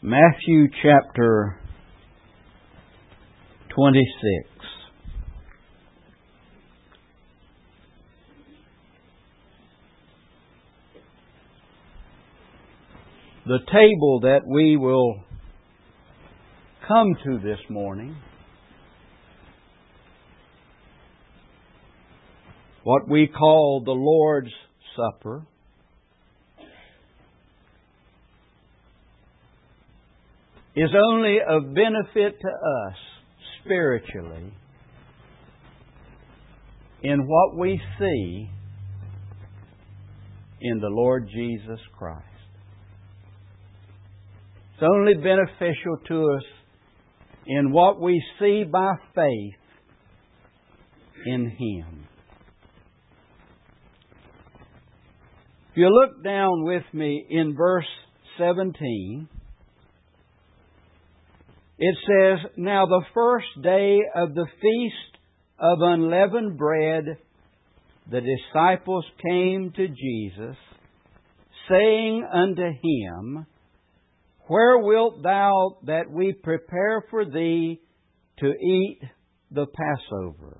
Matthew chapter 26. The table that we will come to this morning, what we call the Lord's Supper, is only of benefit to us spiritually in what we see in the Lord Jesus Christ. It's only beneficial to us in what we see by faith in Him. If you look down with me in verse 17, it says, "Now the first day of the feast of unleavened bread, the disciples came to Jesus, saying unto Him, Where wilt Thou that we prepare for Thee to eat the Passover?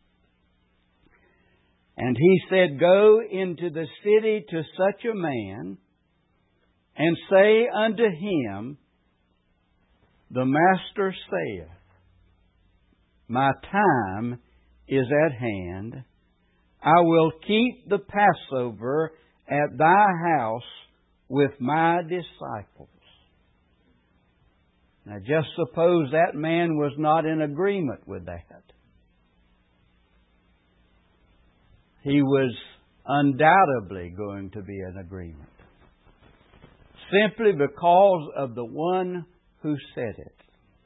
And He said, Go into the city to such a man, and say unto him, The Master saith, My time is at hand. I will keep the Passover at thy house with my disciples." Now just suppose that man was not in agreement with that. He was undoubtedly going to be in agreement, simply because of the one who said it.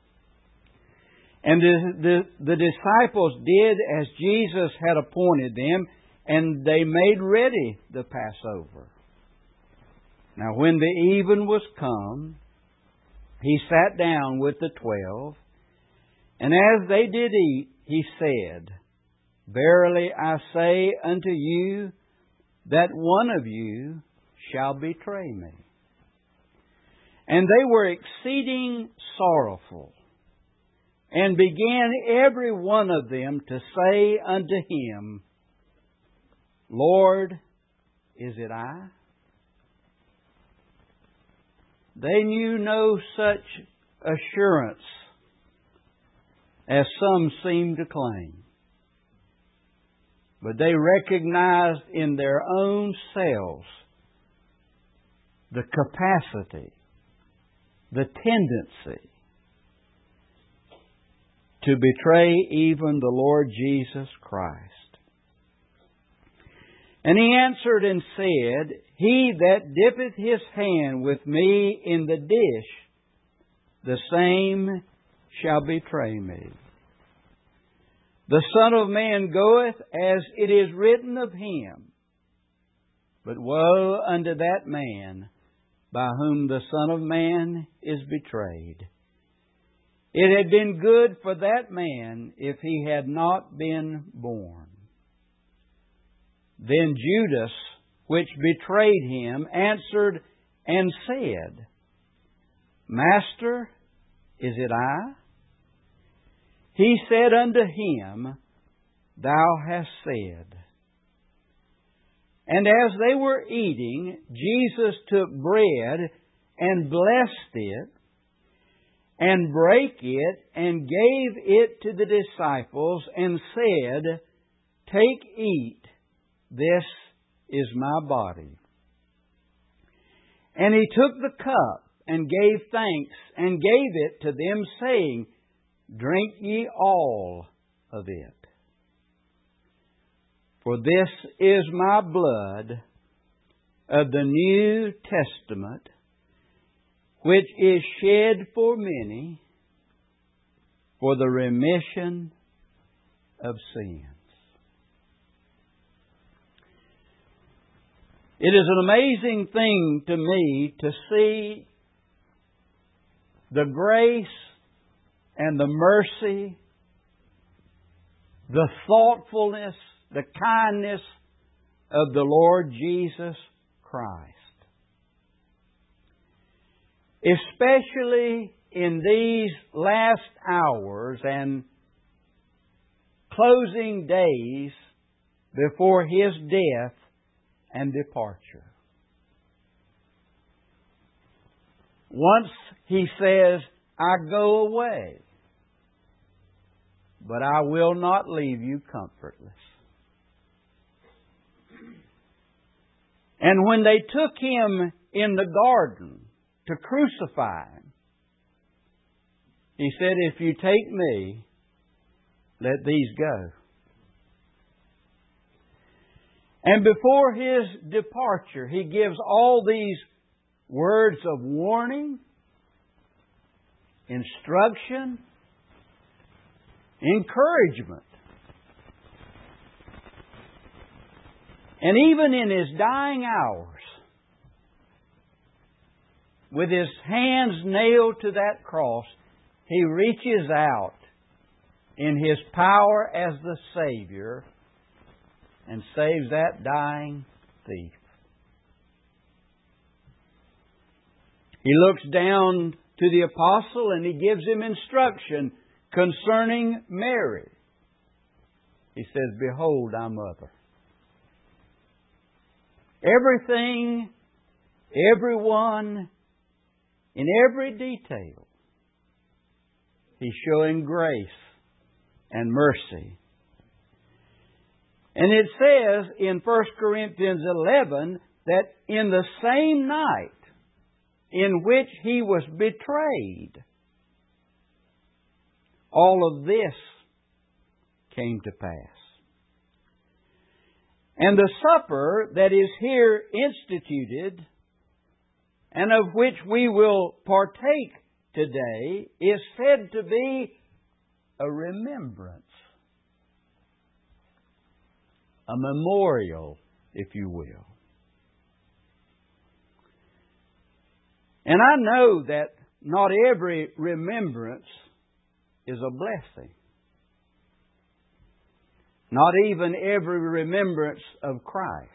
And the disciples did as Jesus had appointed them, and they made ready the Passover. Now when the even was come, He sat down with the 12, and as they did eat, He said, Verily I say unto you, that one of you shall betray me. And they were exceeding sorrowful, and began every one of them to say unto Him, Lord, is it I? They knew no such assurance as some seem to claim, but they recognized in their own selves the capacity, the tendency to betray even the Lord Jesus Christ. And He answered and said, He that dippeth his hand with me in the dish, the same shall betray me. The Son of Man goeth as it is written of Him. But woe unto that man by whom the Son of Man is betrayed. It had been good for that man if he had not been born. Then Judas, which betrayed Him, answered and said, Master, is it I? He said unto him, Thou hast said. And as they were eating, Jesus took bread and blessed it, and brake it, and gave it to the disciples, and said, Take, eat, this is my body. And He took the cup, and gave thanks, and gave it to them, saying, Drink ye all of it. For this is my blood of the New Testament, which is shed for many for the remission of sins. It is an amazing thing to me to see the grace and the mercy, the thoughtfulness, the kindness of the Lord Jesus Christ. especially in these last hours and closing days before His death and departure. Once He says, I go away, but I will not leave you comfortless. And when they took Him in the garden to crucify Him, He said, if you take me, let these go. And before His departure, He gives all these words of warning, instruction, encouragement. And even in His dying hours, with His hands nailed to that cross, He reaches out in His power as the Savior and saves that dying thief. He looks down to the apostle and He gives him instruction concerning Mary. He says, behold, thy mother. Everything, everyone, in every detail, He's showing grace and mercy. And it says in 1 Corinthians 11 that in the same night in which He was betrayed, all of this came to pass. And the supper that is here instituted, and of which we will partake today, is said to be a remembrance, a memorial, if you will. And I know that not every remembrance is a blessing. Not even every remembrance of Christ.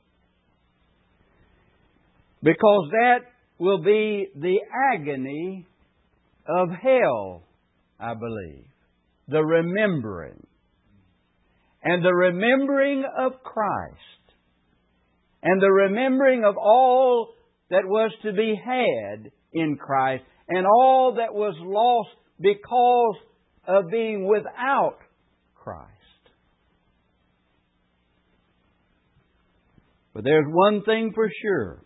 Because that will be the agony of hell, I believe. The remembering. And the remembering of Christ. And the remembering of all that was to be had in Christ. And all that was lost because of being without Christ. But there's one thing for sure.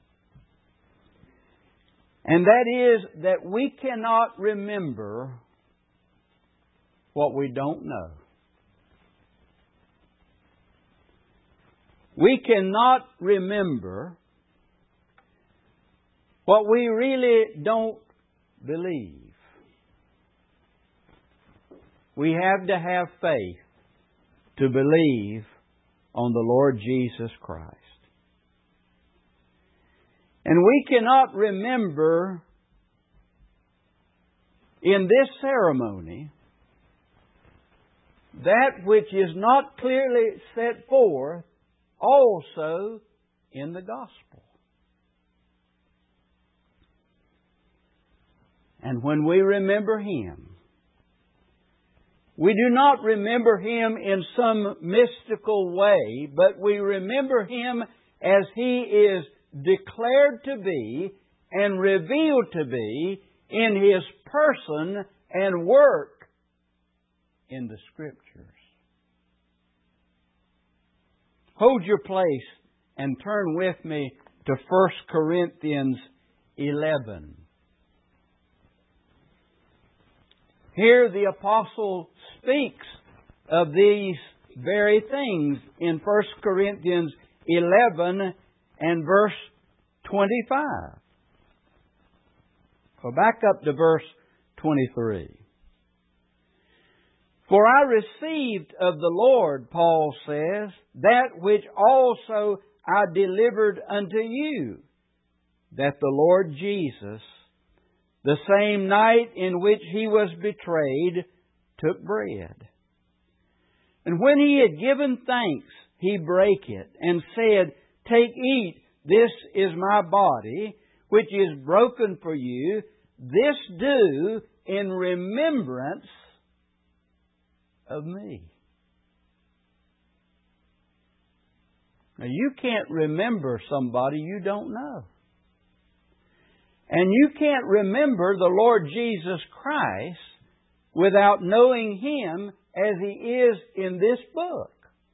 And that is that we cannot remember what we don't know. We cannot remember what we really don't believe. We have to have faith to believe on the Lord Jesus Christ. And we cannot remember in this ceremony that which is not clearly set forth also in the Gospel. And when we remember Him, we do not remember Him in some mystical way, but we remember Him as He is declared to be and revealed to be in His person and work in the Scriptures. Hold your place and turn with me to 1 Corinthians 11. Here the Apostle speaks of these very things in 1 Corinthians 11 and verse 25. Go back up to verse 23. For I received of the Lord, Paul says, that which also I delivered unto you, that the Lord Jesus, the same night in which He was betrayed, took bread. And when He had given thanks, He brake it, and said, Take, eat, this is my body, which is broken for you, this do in remembrance of me. Now, you can't remember somebody you don't know. And you can't remember the Lord Jesus Christ without knowing Him as He is in this book.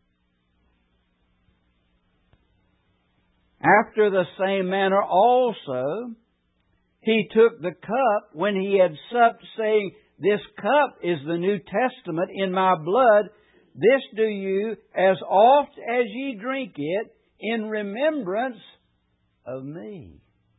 After the same manner also, He took the cup when He had supped, saying, This cup is the New Testament in my blood. This do you as oft as ye drink it in remembrance of me.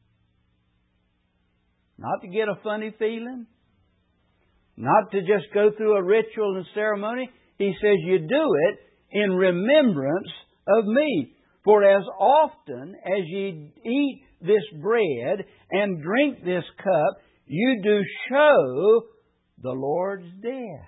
Not to get a funny feeling. Not to just go through a ritual and ceremony. He says you do it in remembrance of me. For as often as ye eat this bread and drink this cup, you do show the Lord's death.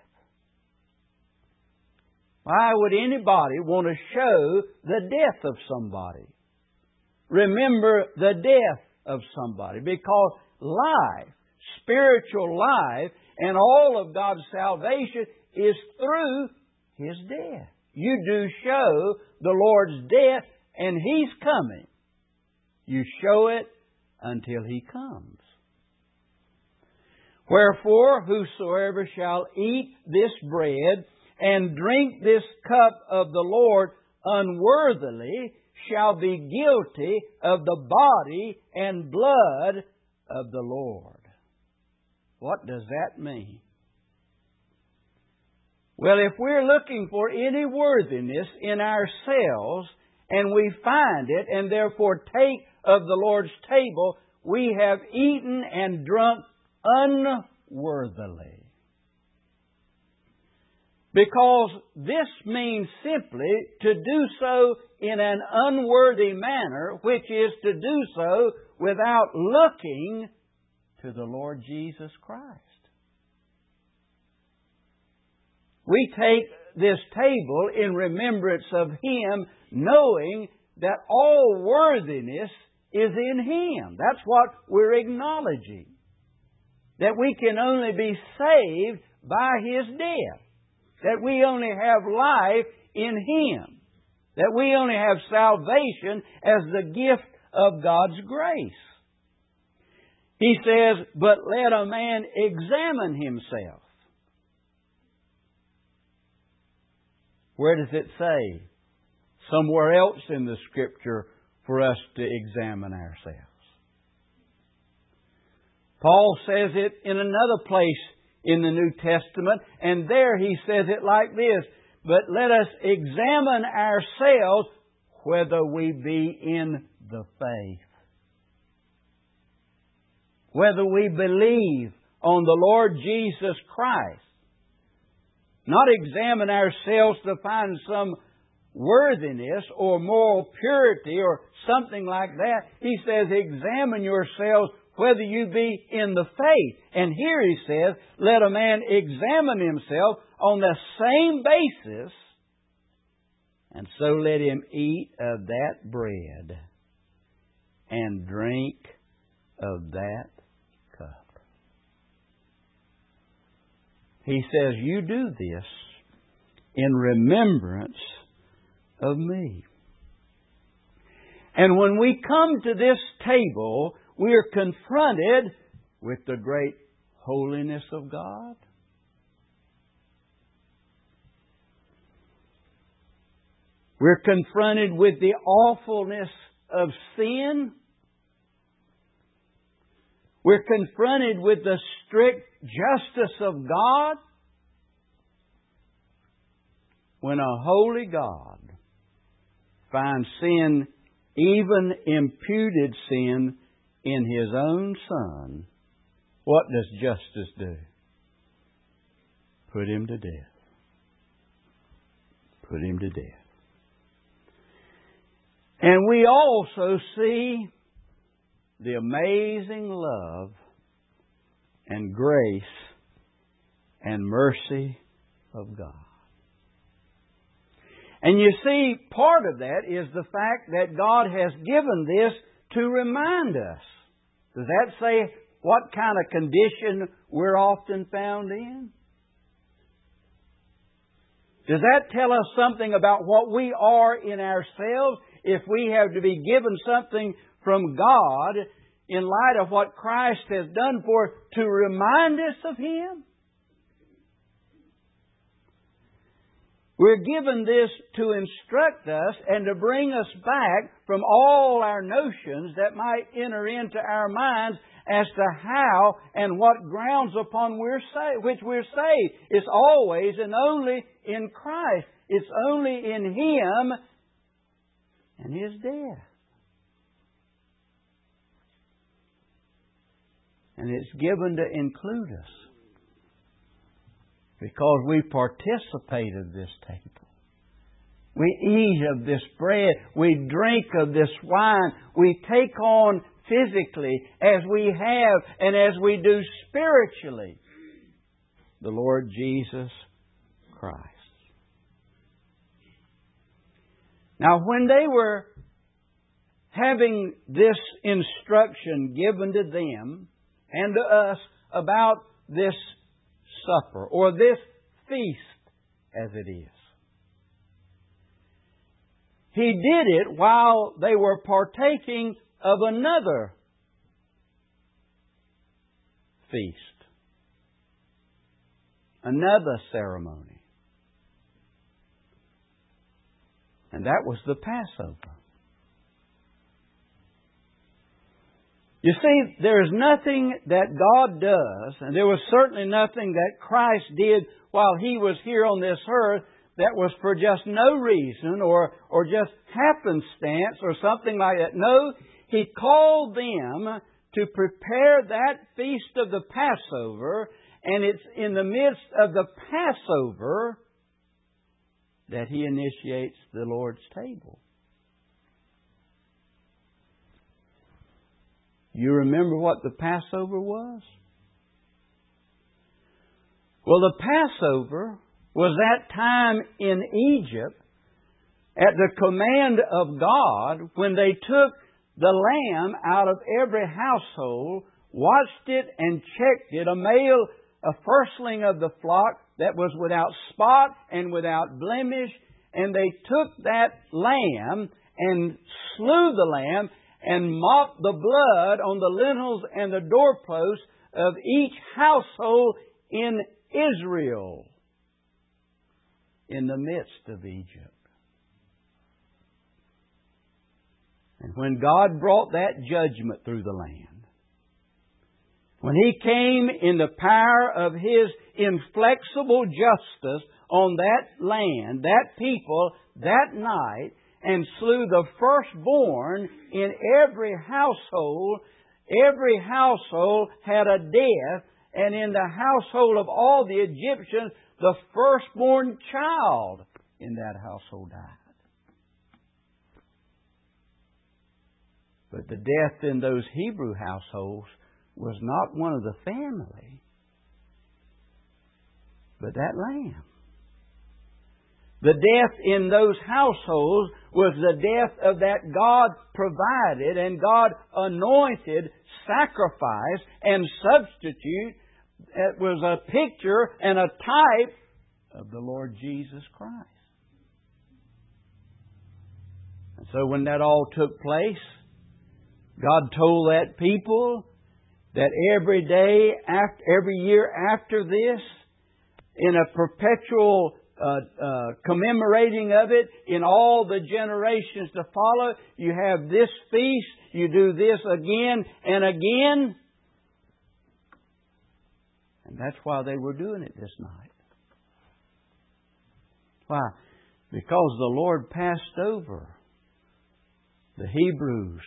Why would anybody want to show the death of somebody? Remember the death of somebody. Because life, spiritual life, and all of God's salvation is through His death. You do show the Lord's death, and He's coming. You show it until He comes. Wherefore, whosoever shall eat this bread and drink this cup of the Lord unworthily shall be guilty of the body and blood of the Lord. What does that mean? Well, if we're looking for any worthiness in ourselves, and we find it, and therefore take of the Lord's table, we have eaten and drunk unworthily. Because this means simply to do so in an unworthy manner, which is to do so without looking to the Lord Jesus Christ. We take this table in remembrance of Him, knowing that all worthiness is in Him. That's what we're acknowledging. That we can only be saved by His death. That we only have life in Him. That we only have salvation as the gift of God's grace. He says, but let a man examine himself. Where does it say? Somewhere else in the Scripture for us to examine ourselves. Paul says it in another place in the New Testament, and there he says it like this, but let us examine ourselves whether we be in the faith. Whether we believe on the Lord Jesus Christ. Not examine ourselves to find some worthiness or moral purity or something like that. He says, examine yourselves whether you be in the faith. And here he says, let a man examine himself on the same basis, and so let him eat of that bread and drink of that cup. He says, you do this in remembrance of me. And when we come to this table, we are confronted with the great holiness of God. We're confronted with the awfulness of sin. We're confronted with the strict justice of God. When a holy God finds sin, even imputed sin, in His own Son, what does justice do? Put Him to death. Put Him to death. And we also see the amazing love and grace and mercy of God. And you see, part of that is the fact that God has given this to remind us Does that say what kind of condition we're often found in? Does that tell us something about what we are in ourselves if we have to be given something from God in light of what Christ has done for us to remind us of Him? We're given this to instruct us and to bring us back from all our notions that might enter into our minds as to how and what grounds upon which we're saved. It's always and only in Christ. It's only in Him and His death. And it's given to include us, because we participate of this table. We eat of this bread. We drink of this wine. We take on physically, as we have and as we do spiritually, the Lord Jesus Christ. Now, when they were having this instruction given to them and to us about this supper, or this feast as it is, He did it while they were partaking of another feast, another ceremony. And that was the Passover. You see, there is nothing that God does, and there was certainly nothing that Christ did while He was here on this earth that was for just no reason or just happenstance or something like that. No, He called them to prepare that feast of the Passover, and it's in the midst of the Passover that He initiates the Lord's table. You remember what the Passover was? Well, the Passover was that time in Egypt at the command of God when they took the lamb out of every household, watched it and checked it, a firstling of the flock that was without spot and without blemish, and they took that lamb and slew the lamb and mopped the blood on the lintels and the doorposts of each household in Israel, in the midst of Egypt. And when God brought that judgment through the land, when He came in the power of His inflexible justice on that land, that people, that night, and slew the firstborn in every household had a death, and in the household of all the Egyptians, the firstborn child in that household died. But the death in those Hebrew households was not one of the family, but that lamb. The death in those households was the death of that God provided and God anointed sacrifice and substitute. It was a picture and a type of the Lord Jesus Christ. And so when that all took place, God told that people that every day, every year after this, in a perpetual commemorating of it in all the generations to follow, you have this feast, you do this again and again. And that's why they were doing it this night. Why? Because the Lord passed over the Hebrews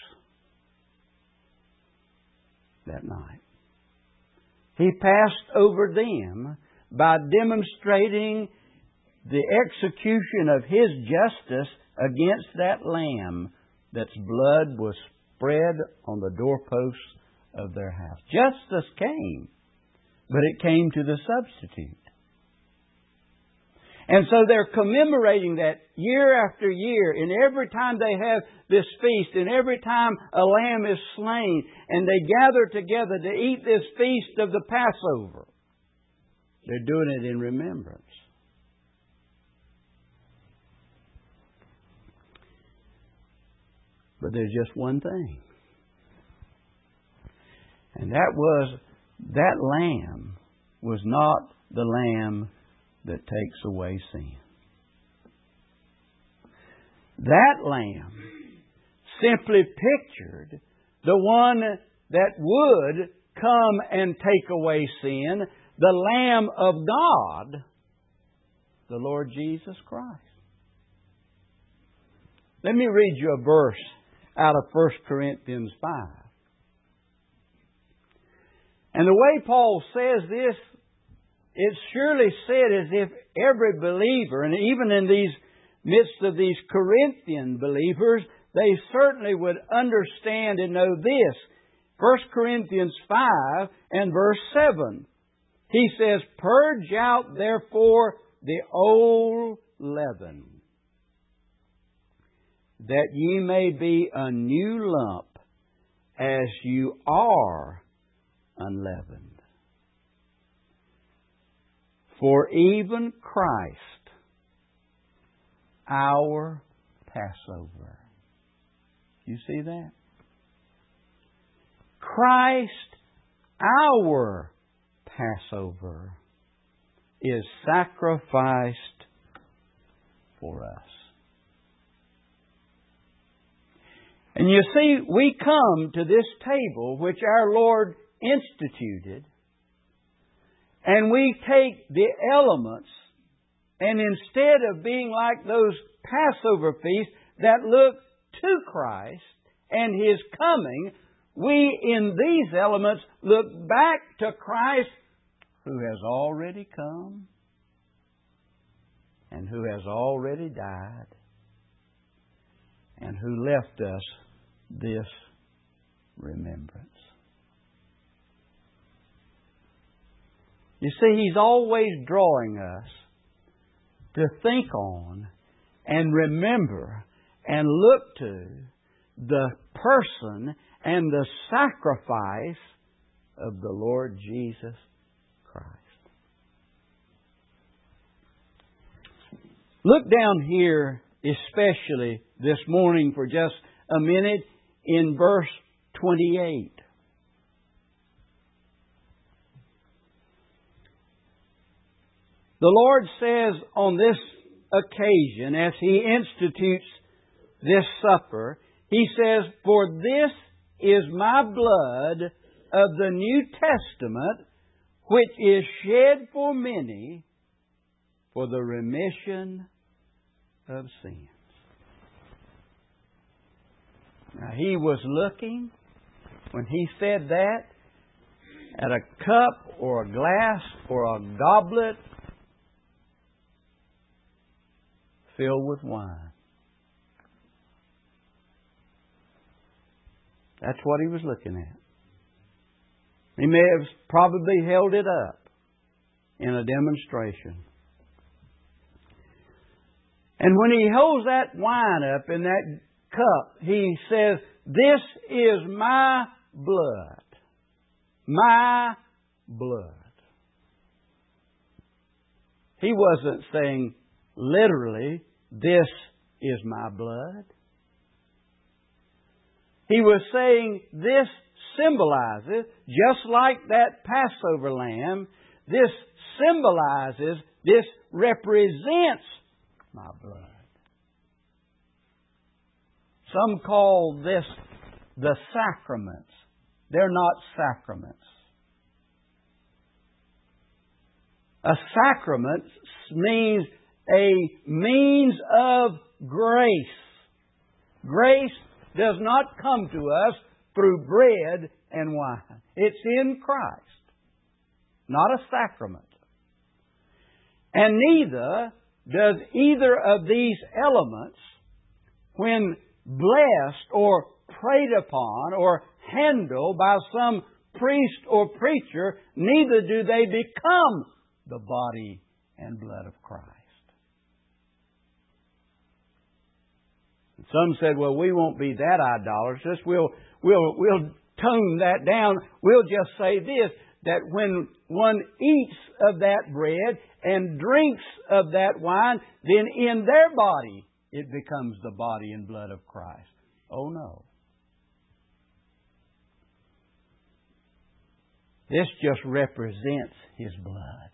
that night. He passed over them by demonstrating the execution of His justice against that lamb that's blood was spread on the doorposts of their house. Justice came, but it came to the substitute. And so they're commemorating that year after year. And every time they have this feast, and every time a lamb is slain, and they gather together to eat this feast of the Passover, they're doing it in remembrance. But there's just one thing. And that was, that lamb was not the lamb that takes away sin. That lamb simply pictured the one that would come and take away sin, the Lamb of God, the Lord Jesus Christ. Let me read you a verse out of 1 Corinthians 5. And the way Paul says this, it's surely said as if every believer, and even in these midst of these Corinthian believers, they certainly would understand and know this. 1 Corinthians 5 and verse 7. He says, "Purge out therefore the old leaven, that ye may be a new lump, as you are unleavened. For even Christ, our Passover." You see that? Christ, our Passover, is sacrificed for us. And you see, we come to this table which our Lord instituted, and we take the elements, and instead of being like those Passover feasts that look to Christ and His coming, we in these elements look back to Christ, who has already come and who has already died and who left us this remembrance. You see, He's always drawing us to think on and remember and look to the person and the sacrifice of the Lord Jesus Christ. Look down here, especially this morning for just a minute, in verse 28. The Lord says on this occasion, as He institutes this supper, He says, "For this is my blood of the New Testament, which is shed for many for the remission of sins." Now, He was looking, when He said that, at a cup or a glass or a goblet filled with wine. That's what He was looking at. He may have probably held it up in a demonstration. And when He holds that wine up in that cup, He says, "This is my blood." My blood. He wasn't saying literally, "This is my blood." He was saying this symbolizes, just like that Passover lamb, this symbolizes, this represents my blood. Some call this the sacraments. They're not sacraments. A sacrament means a means of grace. Grace does not come to us through bread and wine. It's in Christ, not a sacrament. And neither does either of these elements, when blessed or prayed upon or handled by some priest or preacher, neither do they become the body and blood of Christ. Some said, well, we won't be that idolatrous. We'll tone that down. We'll just say this, that when one eats of that bread and drinks of that wine, then in their body it becomes the body and blood of Christ. Oh no. This just represents His blood.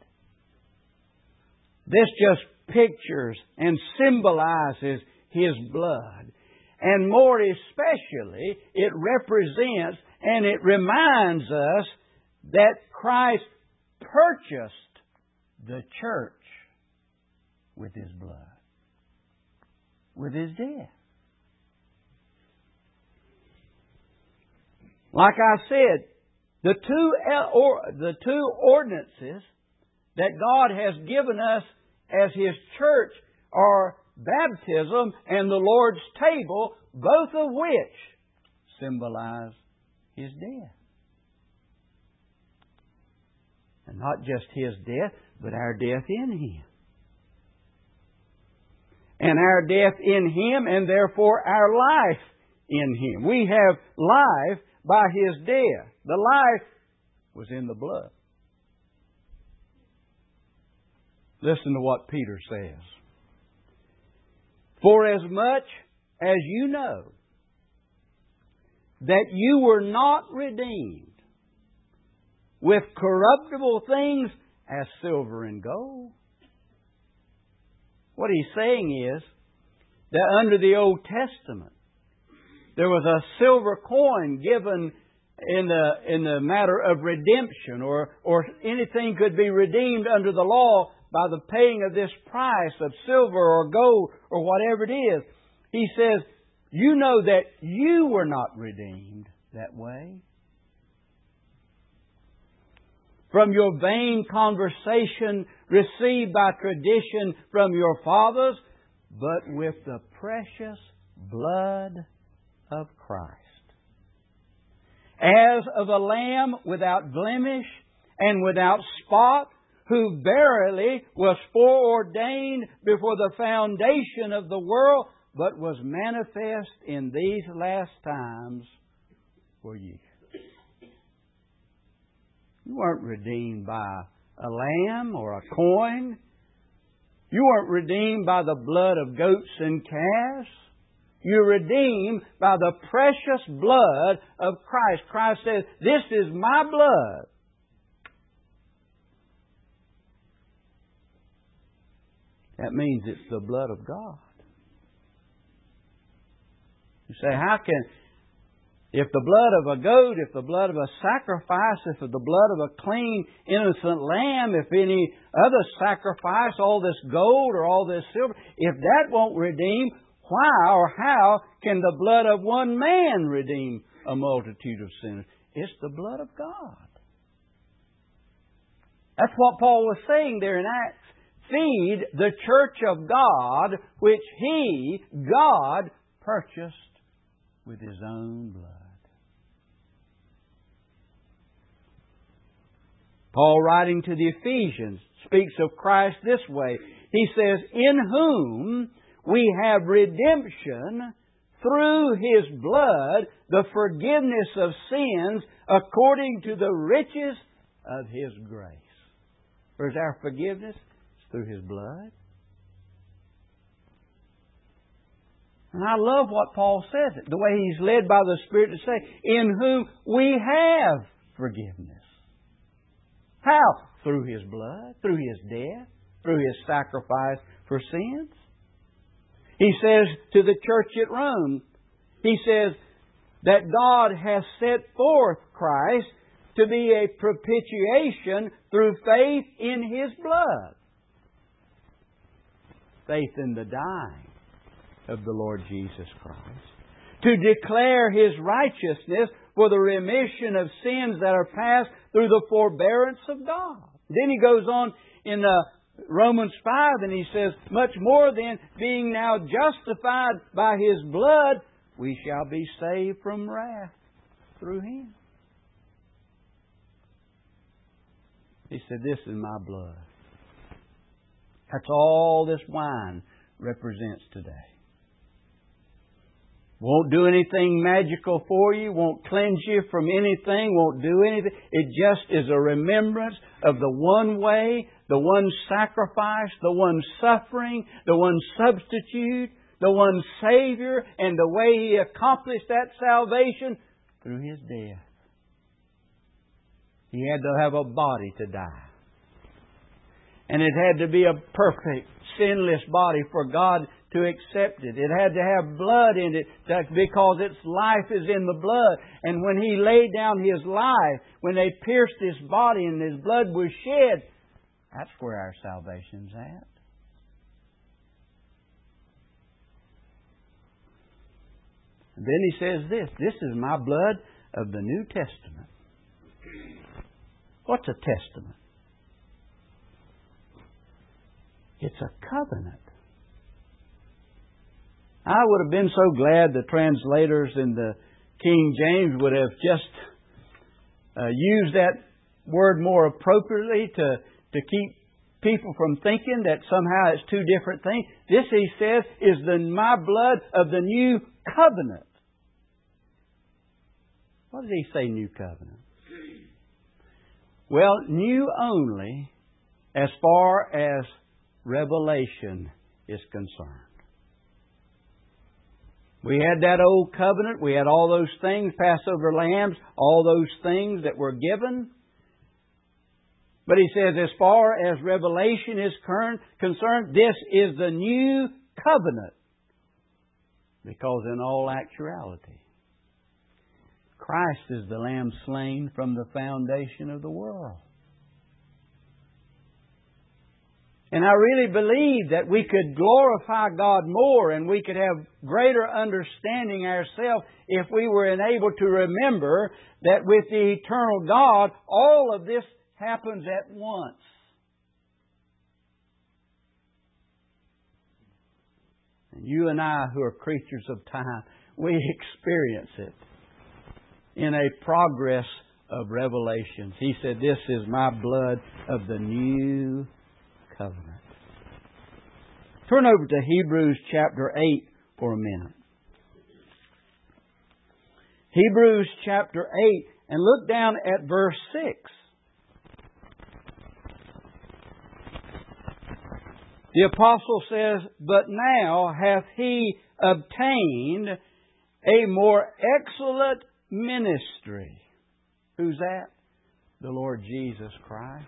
This just pictures and symbolizes His blood. And more especially, it represents and it reminds us that Christ purchased the church with His blood, with His death. Like I said, the two ordinances that God has given us as His church are baptism and the Lord's table, both of which symbolize His death. And not just His death, but our death in Him. And our death in Him, and therefore our life in Him. We have life by His death. The life was in the blood. Listen to what Peter says. For as much as you know that you were not redeemed with corruptible things as silver and gold. What he's saying is that under the Old Testament, there was a silver coin given in the matter of redemption, or anything could be redeemed under the law by the paying of this price of silver or gold or whatever it is. He says, you know that you were not redeemed that way. From your vain conversation received by tradition from your fathers, but with the precious blood of Christ, as of a lamb without blemish and without spot, who verily was foreordained before the foundation of the world, but was manifest in these last times for you. You weren't redeemed by a lamb or a coin. You weren't redeemed by the blood of goats and calves. You're redeemed by the precious blood of Christ. Christ says, this is my blood. That means it's the blood of God. You say, how can... If the blood of a goat, if the blood of a sacrifice, if the blood of a clean, innocent lamb, if any other sacrifice, all this gold or all this silver, if that won't redeem, why or how can the blood of one man redeem a multitude of sinners? It's the blood of God. That's what Paul was saying there in Acts. Feed the church of God, which He, God, purchased with His own blood. Paul, writing to the Ephesians, speaks of Christ this way. He says, in whom we have redemption through His blood, the forgiveness of sins according to the riches of His grace. Where's our forgiveness? It's through His blood. And I love what Paul says, the way he's led by the Spirit to say, in whom we have forgiveness. How? Through His blood, through His death, through His sacrifice for sins. He says to the church at Rome, He says that God has set forth Christ to be a propitiation through faith in His blood. Faith in the dying of the Lord Jesus Christ. To declare His righteousness for the remission of sins that are past through the forbearance of God. Then he goes on in Romans 5 and he says, much more than being now justified by His blood, we shall be saved from wrath through Him. He said, this is my blood. That's all this wine represents today. Won't do anything magical for you, won't cleanse you from anything, won't do anything. It just is a remembrance of the one way, the one sacrifice, the one suffering, the one substitute, the one Savior, and the way He accomplished that salvation through His death. He had to have a body to die. And it had to be a perfect, sinless body for God to accept it. It had to have blood in it because its life is in the blood. And when He laid down His life, when they pierced His body and His blood was shed, that's where our salvation's at. And then He says this is my blood of the New Testament. What's a testament? It's a covenant. I would have been so glad the translators in the King James would have just used that word more appropriately to keep people from thinking that somehow it's two different things. This, he says, is my blood of the new covenant. What does he say, new covenant? Well, new only as far as Revelation is concerned. We had that old covenant. We had all those things, Passover lambs, all those things that were given. But he says, as far as Revelation is concerned, this is the new covenant. Because in all actuality, Christ is the Lamb slain from the foundation of the world. And I really believe that we could glorify God more and we could have greater understanding ourselves if we were enabled to remember that with the eternal God, all of this happens at once. And you and I, who are creatures of time, we experience it in a progress of revelations. He said, this is my blood of the new covenant. Turn over to Hebrews chapter 8 for a minute. Hebrews chapter 8, and look down at verse 6. The apostle says, but now hath he obtained a more excellent ministry. Who's that? The Lord Jesus Christ.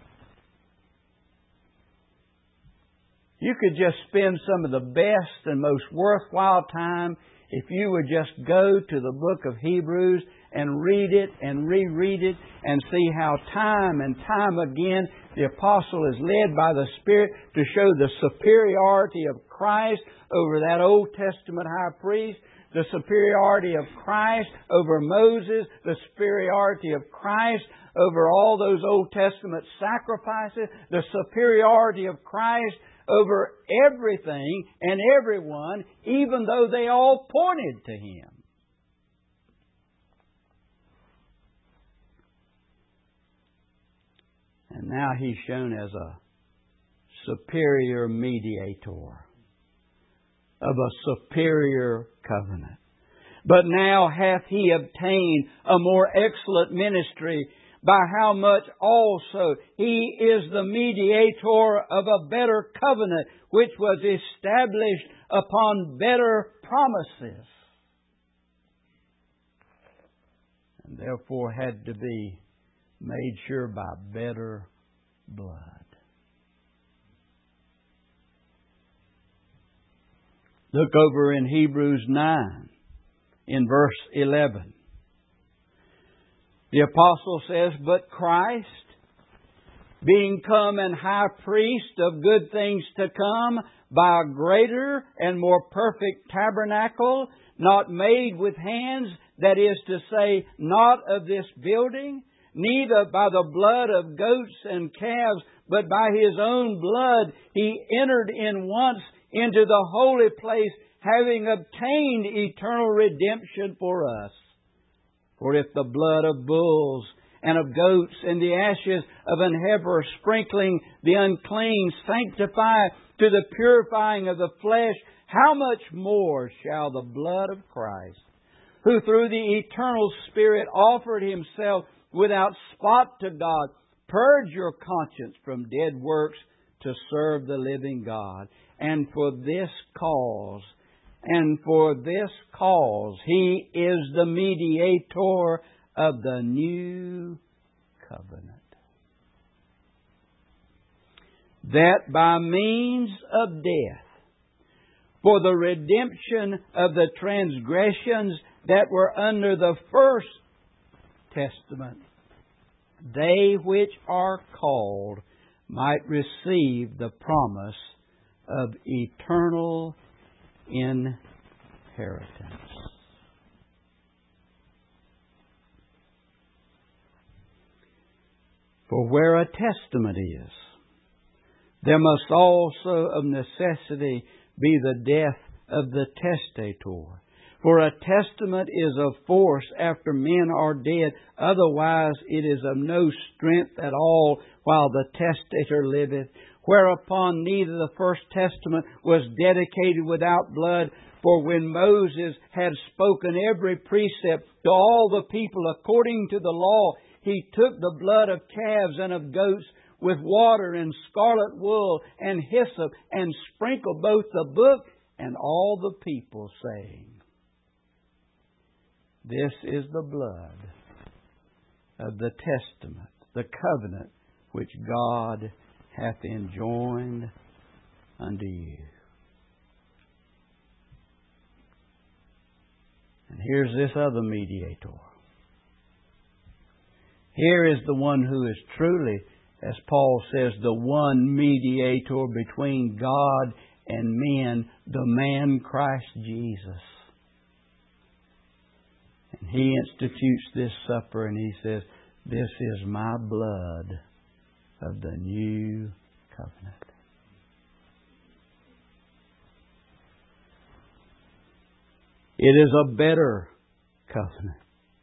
You could just spend some of the best and most worthwhile time if you would just go to the book of Hebrews and read it and reread it and see how time and time again the apostle is led by the Spirit to show the superiority of Christ over that Old Testament high priest, the superiority of Christ over Moses, the superiority of Christ over all those Old Testament sacrifices, the superiority of Christ over everything and everyone, even though they all pointed to Him. And now He's shown as a superior mediator of a superior covenant. But now hath He obtained a more excellent ministry, by how much also He is the mediator of a better covenant, which was established upon better promises, and therefore had to be made sure by better blood. Look over in Hebrews 9, in verse 11. The apostle says, but Christ, being come an high priest of good things to come, by a greater and more perfect tabernacle, not made with hands, that is to say, not of this building, neither by the blood of goats and calves, but by His own blood He entered in once into the holy place, having obtained eternal redemption for us. For if the blood of bulls and of goats and the ashes of an heifer sprinkling the unclean sanctify to the purifying of the flesh, how much more shall the blood of Christ, who through the eternal Spirit offered Himself without spot to God, purge your conscience from dead works to serve the living God. And for this cause, He is the mediator of the new covenant, that by means of death, for the redemption of the transgressions that were under the first testament, they which are called might receive the promise of eternal inheritance. For where a testament is, there must also of necessity be the death of the testator. For a testament is of force after men are dead, otherwise it is of no strength at all while the testator liveth. Whereupon neither the first testament was dedicated without blood, for when Moses had spoken every precept to all the people according to the law, he took the blood of calves and of goats with water and scarlet wool and hyssop, and sprinkled both the book and all the people, saying, This is the blood of the testament, the covenant, which God hath enjoined unto you. And here's this other mediator. Here is the one who is truly, as Paul says, the one mediator between God and men, the man Christ Jesus. And He institutes this supper and He says, This is my blood of the new covenant. It is a better covenant.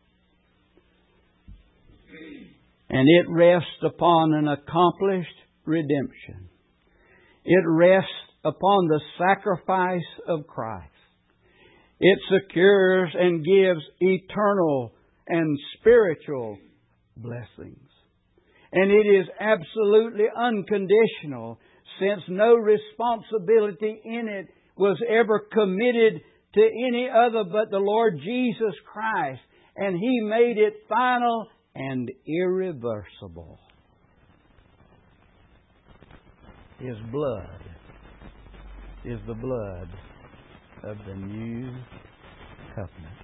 And it rests upon an accomplished redemption. It rests upon the sacrifice of Christ. It secures and gives eternal and spiritual blessings. And it is absolutely unconditional, since no responsibility in it was ever committed to any other but the Lord Jesus Christ. And He made it final and irreversible. His blood is the blood of the new covenant.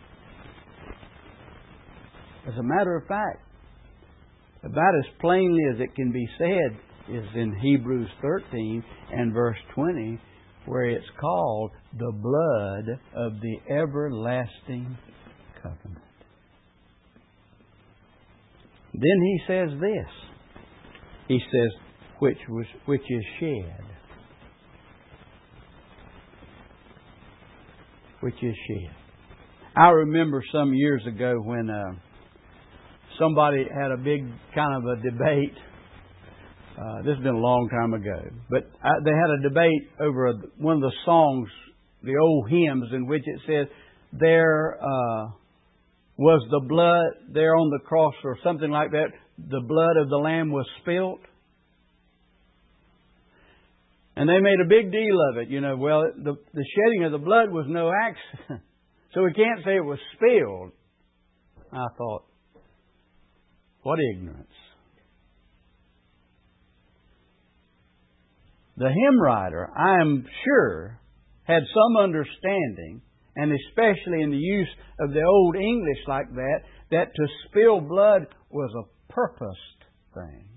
As a matter of fact, about as plainly as it can be said is in Hebrews 13 and verse 20, where it's called the blood of the everlasting covenant. Then He says this. He says, which is shed. Which is shed. I remember some years ago when somebody had a big kind of a debate. This has been a long time ago. But they had a debate over one of the songs, the old hymns, in which it says, there was the blood there on the cross, or something like that. The blood of the Lamb was spilt. And they made a big deal of it. You know, well, the shedding of the blood was no accident. So we can't say it was spilled. I thought, what ignorance. The hymn writer, I am sure, had some understanding, and especially in the use of the Old English like that, that to spill blood was a purposed thing.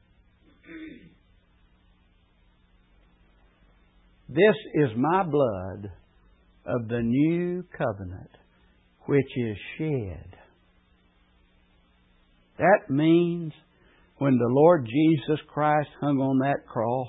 This is my blood of the new covenant, which is shed. That means when the Lord Jesus Christ hung on that cross,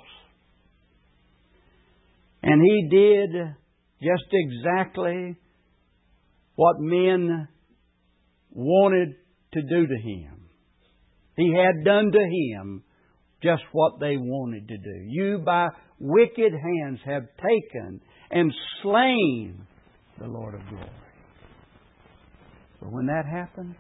and He did just exactly what men wanted to do to Him. He had done to Him just what they wanted to do. You by wicked hands have taken and slain the Lord of glory. But when that happened,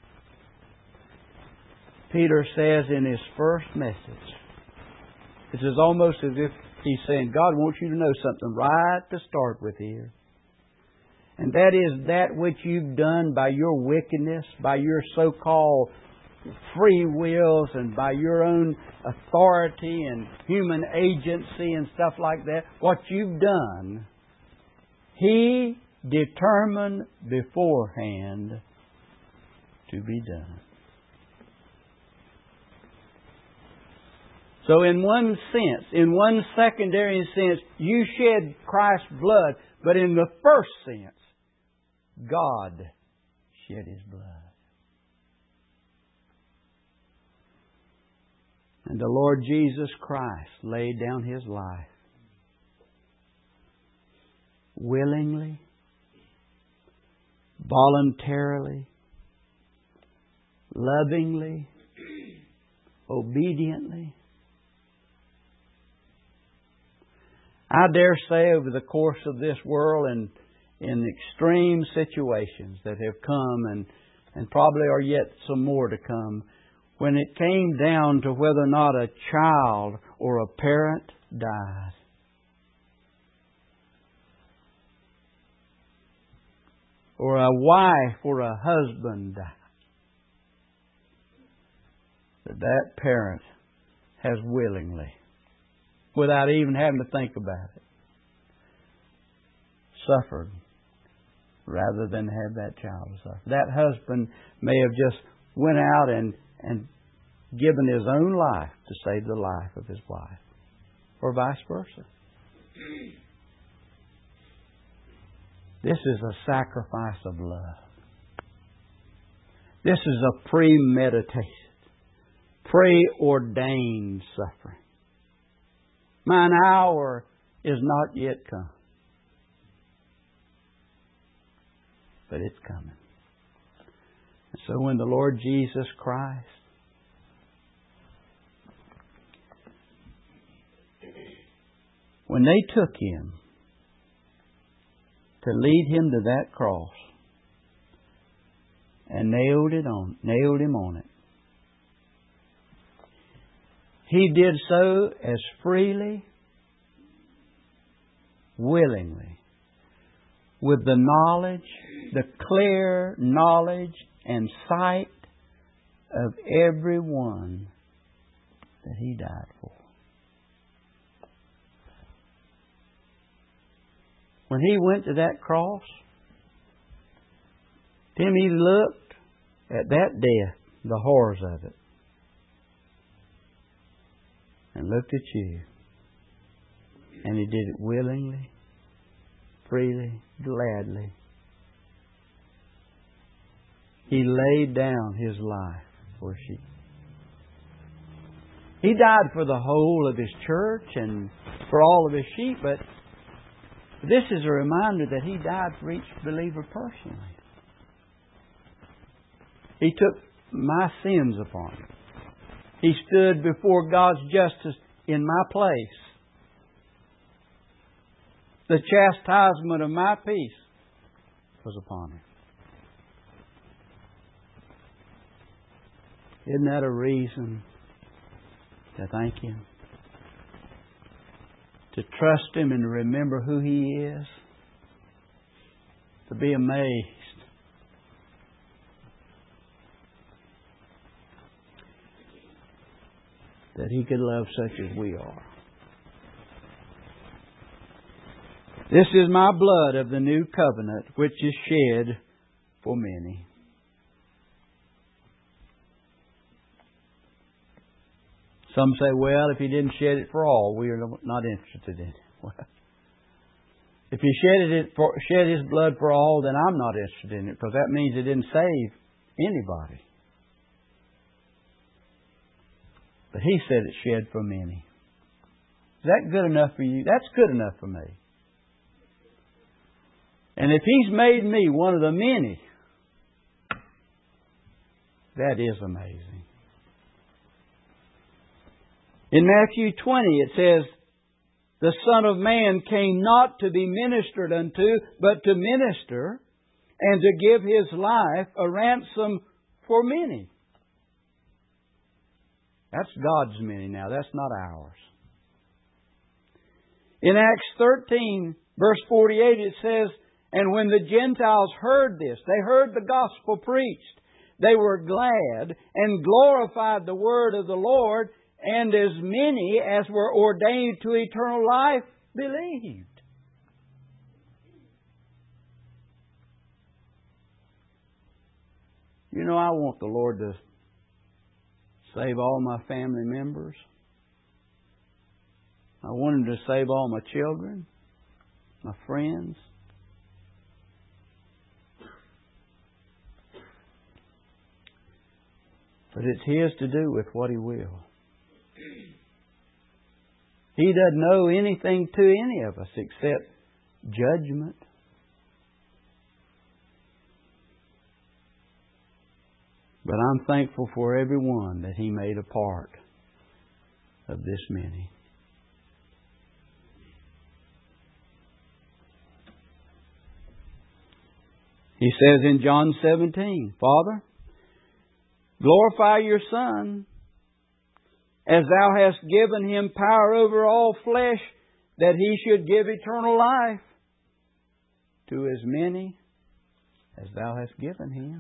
Peter says in his first message, it is almost as if he's saying, God wants you to know something right to start with here. And that is that which you've done by your wickedness, by your so-called free wills, and by your own authority and human agency and stuff like that. What you've done, He determined beforehand to be done. So in one sense, in one secondary sense, you shed Christ's blood. But in the first sense, God shed His blood. And the Lord Jesus Christ laid down His life willingly, voluntarily, lovingly, obediently. I dare say over the course of this world and in extreme situations that have come and probably are yet some more to come, when it came down to whether or not a child or a parent died, or a wife or a husband died, that parent has willingly, without even having to think about it, suffered rather than have that child suffer. That husband may have just went out and given his own life to save the life of his wife, or vice versa. This is a sacrifice of love. This is a premeditated, preordained suffering. Mine hour is not yet come, but it's coming. And so when the Lord Jesus Christ when they took Him to lead Him to that cross and nailed Him on it, He did so as freely, willingly, with the knowledge, the clear knowledge and sight of everyone that He died for. When He went to that cross, Tim, He looked at that death, the horrors of it, and looked at you. And He did it willingly, freely, gladly. He laid down His life for sheep. He died for the whole of His church and for all of His sheep, but this is a reminder that He died for each believer personally. He took my sins upon Him. He stood before God's justice in my place. The chastisement of my peace was upon Him. Isn't that a reason to thank Him? To trust Him and to remember who He is? To be amazed that He could love such as we are. This is my blood of the new covenant, which is shed for many. Some say, well, if He didn't shed it for all, we are not interested in it. Well, if He shed His blood for all, then I'm not interested in it, because that means He didn't save anybody. But He said it's shed for many. Is that good enough for you? That's good enough for me. And if He's made me one of the many, that is amazing. In Matthew 20 it says, the Son of Man came not to be ministered unto, but to minister, and to give His life a ransom for many. That's God's many now. That's not ours. In Acts 13, verse 48, it says, "And when the Gentiles heard this," they heard the gospel preached, "they were glad and glorified the word of the Lord, and as many as were ordained to eternal life believed." You know, I want the Lord to save all my family members. I want Him to save all my children, my friends. But it's His to do with what He will. He doesn't owe anything to any of us except judgment. But I'm thankful for every one that He made a part of this many. He says in John 17, "Father, glorify Your Son, as Thou hast given Him power over all flesh, that He should give eternal life to as many as Thou hast given Him."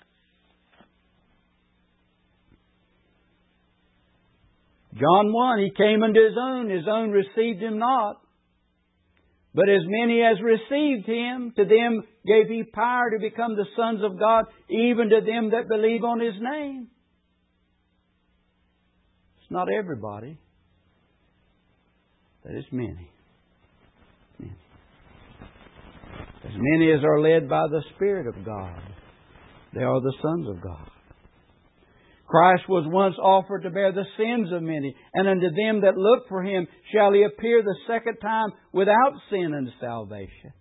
John 1, He came unto His own received Him not. But as many as received Him, to them gave He power to become the sons of God, even to them that believe on His name. It's not everybody, but it's many. Many. As many as are led by the Spirit of God, they are the sons of God. Christ was once offered to bear the sins of many, and unto them that look for Him shall He appear the second time without sin unto salvation.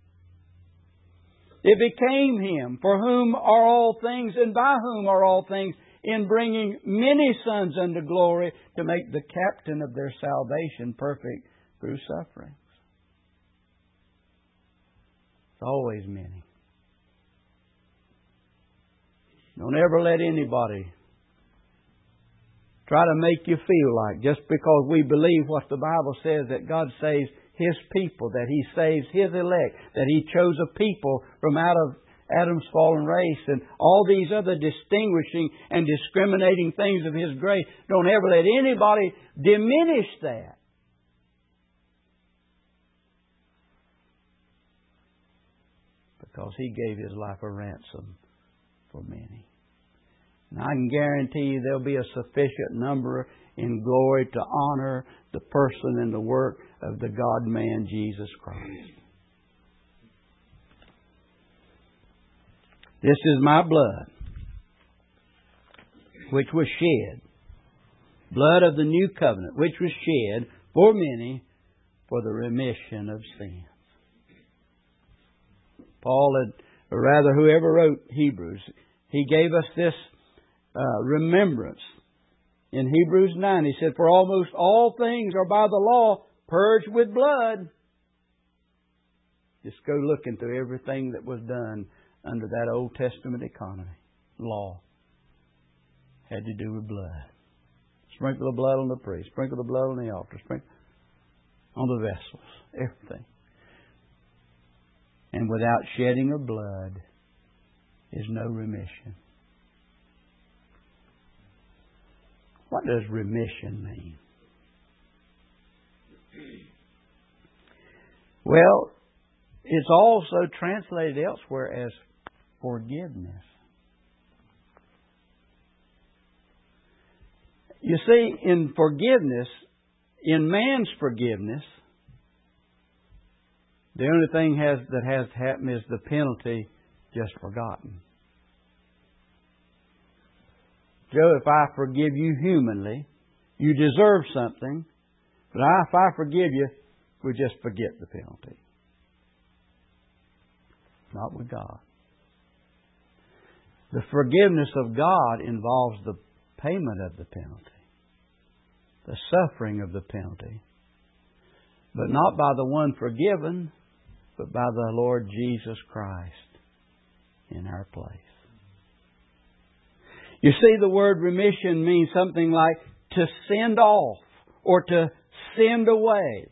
It became Him, for whom are all things, and by whom are all things, in bringing many sons unto glory, to make the captain of their salvation perfect through sufferings. It's always many. Don't ever let anybody try to make you feel like, just because we believe what the Bible says, that God saves His people, that He saves His elect, that He chose a people from out of Adam's fallen race, and all these other distinguishing and discriminating things of His grace. Don't ever let anybody diminish that. Because He gave His life a ransom for many. And I can guarantee you there'll be a sufficient number in glory to honor the person and the work of the God-man Jesus Christ. "This is my blood, which was shed, blood of the new covenant, which was shed for many for the remission of sins." Paul, or rather whoever wrote Hebrews, he gave us this remembrance. In Hebrews 9, he said, "For almost all things are by the law purged with blood." Just go looking through everything that was done under that Old Testament economy. Law had to do with blood. Sprinkle the blood on the priest, sprinkle the blood on the altar, sprinkle on the vessels, everything. And without shedding of blood is no remission. What does remission mean? Well, it's also translated elsewhere as forgiveness. You see, in forgiveness, in man's forgiveness, the only thing that has happened is the penalty just forgotten. Joe, if I forgive you humanly, you deserve something, but if I forgive you, we just forget the penalty. Not with God. The forgiveness of God involves the payment of the penalty, the suffering of the penalty, but not by the one forgiven, but by the Lord Jesus Christ in our place. You see, the word remission means something like to send off or to send away.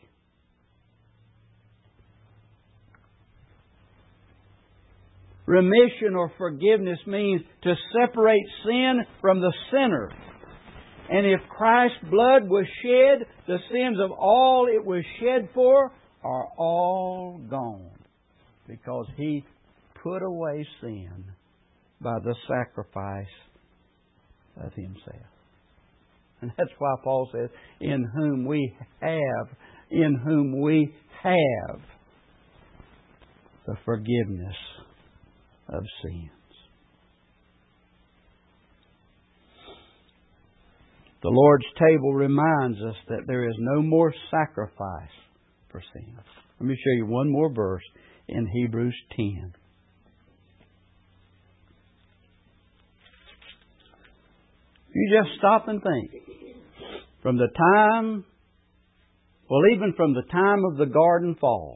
Remission or forgiveness means to separate sin from the sinner. And if Christ's blood was shed, the sins of all it was shed for are all gone. Because He put away sin by the sacrifice of Himself. And that's why Paul says, in whom we have the forgiveness of sins. The Lord's table reminds us that there is no more sacrifice for sin. Let me show you one more verse in Hebrews 10. You just stop and think. From the time, even from the time of the garden fall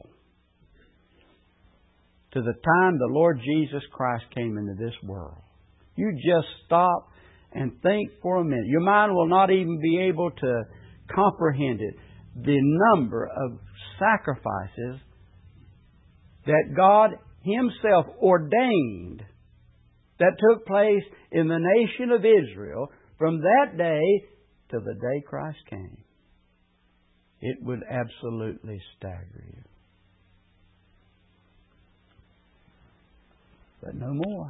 to the time the Lord Jesus Christ came into this world. You just stop and think for a minute. Your mind will not even be able to comprehend it. The number of sacrifices that God Himself ordained that took place in the nation of Israel from that day to the day Christ came. It would absolutely stagger you. But no more.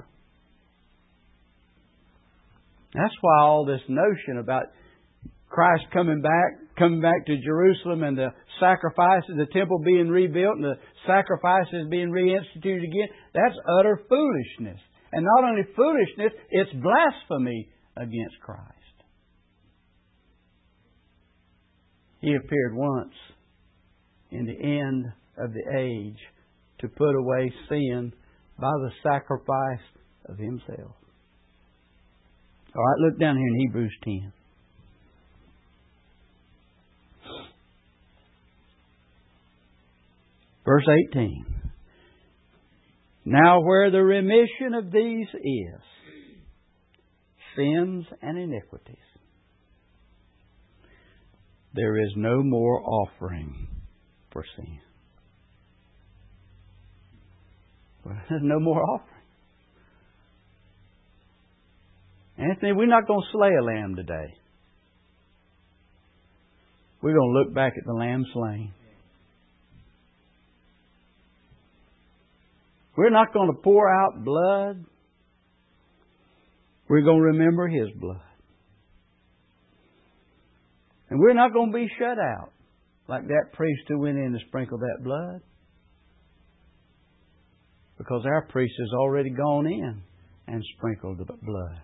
That's why all this notion about Christ coming back to Jerusalem and the sacrifices, the temple being rebuilt and the sacrifices being reinstituted again, that's utter foolishness. And not only foolishness, it's blasphemy against Christ. He appeared once in the end of the age to put away sin by the sacrifice of Himself. All right, look down here in Hebrews 10. Verse 18. Now where the remission of these is, sins and iniquities, there is no more offering for sin. There's no more offering. Anthony, we're not going to slay a lamb today. We're going to look back at the lamb slain. We're not going to pour out blood. We're going to remember His blood. And we're not going to be shut out like that priest who went in to sprinkle that blood. Because our priest has already gone in and sprinkled the blood.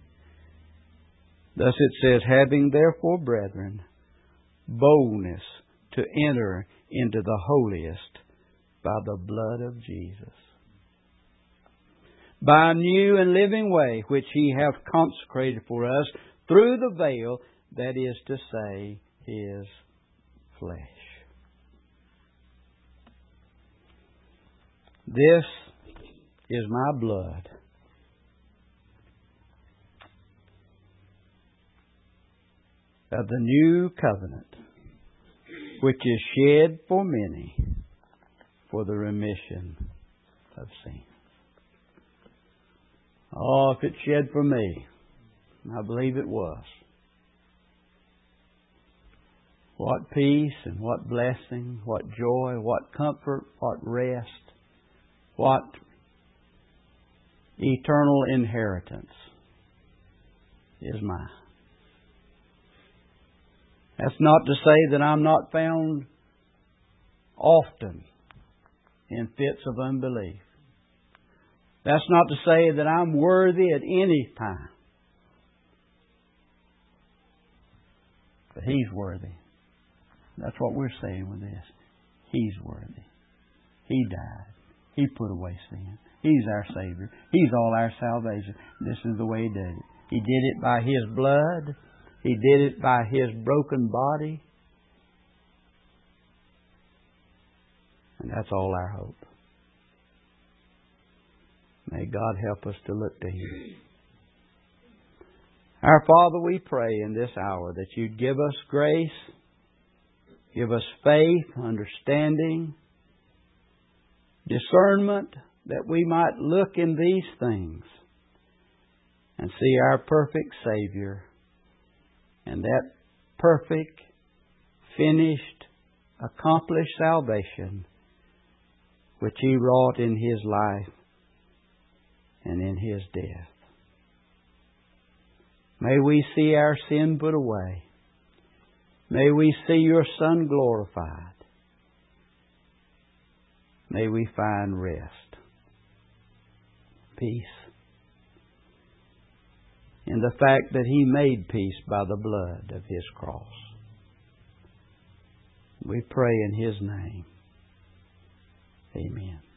Thus it says, having therefore, brethren, boldness to enter into the holiest by the blood of Jesus, by a new and living way which He hath consecrated for us through the veil, that is to say, His flesh. This is my blood, of the new covenant, which is shed for many for the remission of sin. Oh, if it's shed for me, I believe it was. What peace and what blessing, what joy, what comfort, what rest, what eternal inheritance is mine. That's not to say that I'm not found often in fits of unbelief. That's not to say that I'm worthy at any time. But He's worthy. That's what we're saying with this. He's worthy. He died. He put away sin. He's our Savior. He's all our salvation. This is the way He did it. He did it by His blood. He did it by His broken body. And that's all our hope. May God help us to look to Him. Our Father, we pray in this hour that You'd give us grace, give us faith, understanding, discernment, that we might look in these things and see our perfect Savior and that perfect, finished, accomplished salvation which He wrought in His life and in His death. May we see our sin put away. May we see Your Son glorified. May we find rest, peace, in the fact that He made peace by the blood of His cross. We pray in His name. Amen.